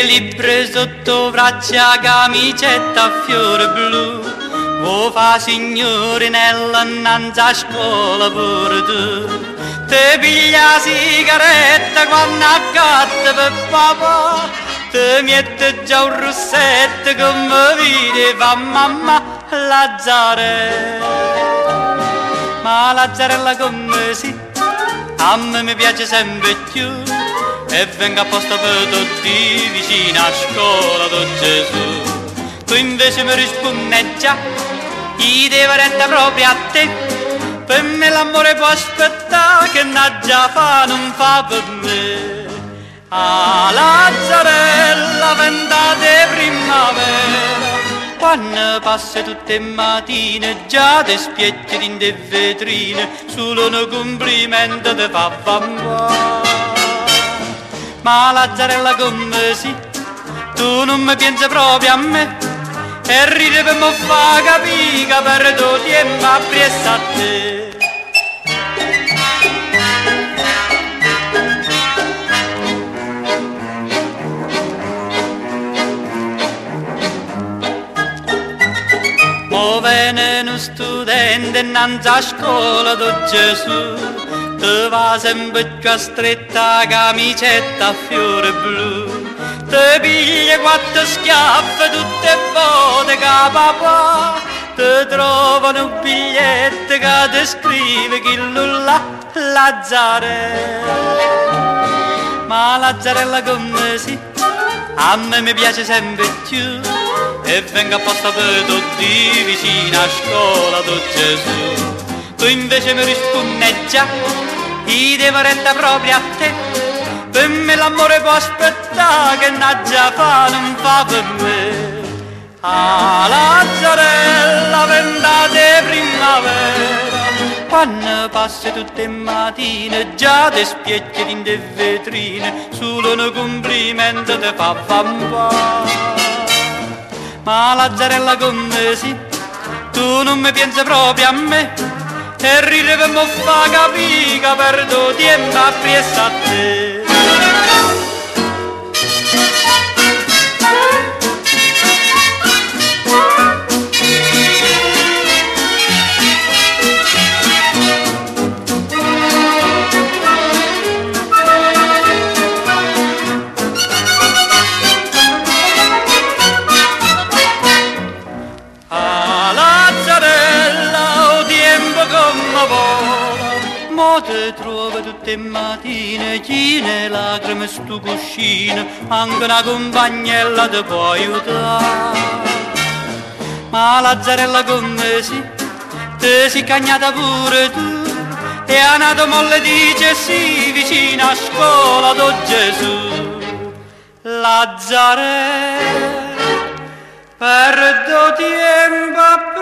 libri sotto braccia, camicetta a fiore blu. Vo fa signorinella innanzi a scuola pure tu. Te piglia la sigaretta quando accatta per papà. Te mette già un rossetto come vede fa mamma Lazzarella. Ma Lazzarella come si, a me mi piace sempre più. E vengo apposta per tutti vicino a scuola do Gesù. Tu invece mi rispondi già, gli devo retta proprio a te. Per me l'amore può aspettare, che n'a già fa non fa per me. Ah, Lazzarella, ventate primavera, quando passi tutte le mattine, già ti spiecchi in de vetrine, solo un complimento ti fa fanfare. Ma Lazzarella come si, tu non mi pensi proprio a me, e ride per mi fa capire che per tuo tempo appresso a te. Mo viene uno studente innanzi a scuola do Gesù, te va sempre più a stretta camicetta a fiore blu. Te piglia quattro schiaffe tutte volte che papà te trovano un biglietto che ti scrive chi là Lazzarella. Ma Lazzarella come si, a me mi piace sempre più. E vengo apposta per tutti vicino a scuola do Gesù. Tu invece mi rispondi già, gli devo retta proprio a te. Per me l'amore può aspettare, che n'a già fa non fa per me. Ah, Lazzarella, ventate primavera, quando passi tutte le mattine, già ti spiecchi in de vetrine, solo un complimento ti fa fanfare. Ma Lazzarella come si, tu non mi pensi proprio a me, e ride per mi fa capire che per tuo tempo appresso a te. Mo te trovo tutte le mattine, chine lacrime stu cuscino, anche una compagnella ti può aiutare. Ma Lazzarella come si, te si cagnata pure tu, e a nato molle dice sì, vicino a scuola do Gesù. Lazzarella, per tuo tempo